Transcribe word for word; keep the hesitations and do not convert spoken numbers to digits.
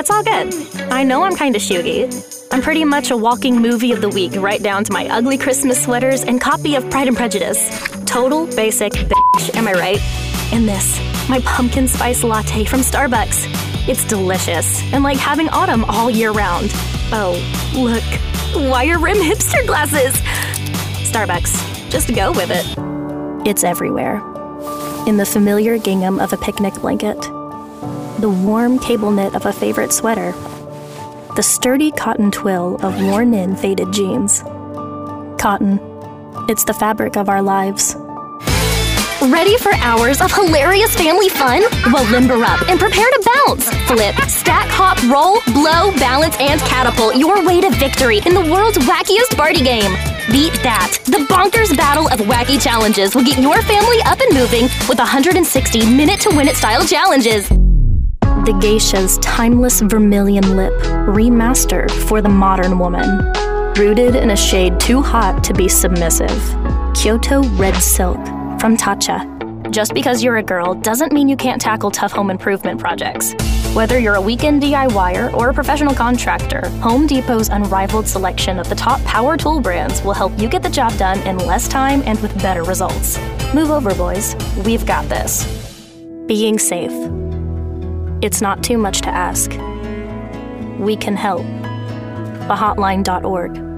It's all good. I know I'm kinda shoogy. I'm pretty much a walking movie of the week, right down to my ugly Christmas sweaters and copy of Pride and Prejudice. Total basic bitch, am I right? And this, my pumpkin spice latte from Starbucks. It's delicious, and like having autumn all year round. Oh, look, wire rim hipster glasses. Starbucks, just go with it. It's everywhere. In the familiar gingham of a picnic blanket, the warm cable knit of a favorite sweater, the sturdy cotton twill of worn-in faded jeans. Cotton, it's the fabric of our lives. Ready for hours of hilarious family fun? Well, limber up and prepare to bounce, flip, stack, hop, roll, blow, balance, and catapult your way to victory in the world's wackiest party game. Beat that. The bonkers battle of wacky challenges will get your family up and moving with one hundred sixty minute-to-win-it style challenges. The geisha's timeless vermilion lip, remastered for the modern woman. Rooted in a shade too hot to be submissive. Kyoto Red Silk from Tatcha. Just because you're a girl doesn't mean you can't tackle tough home improvement projects. Whether you're a weekend DIYer or a professional contractor, Home Depot's unrivaled selection of the top power tool brands will help you get the job done in less time and with better results. Move over, boys. We've got this. Being safe. It's not too much to ask. We can help. the hotline dot org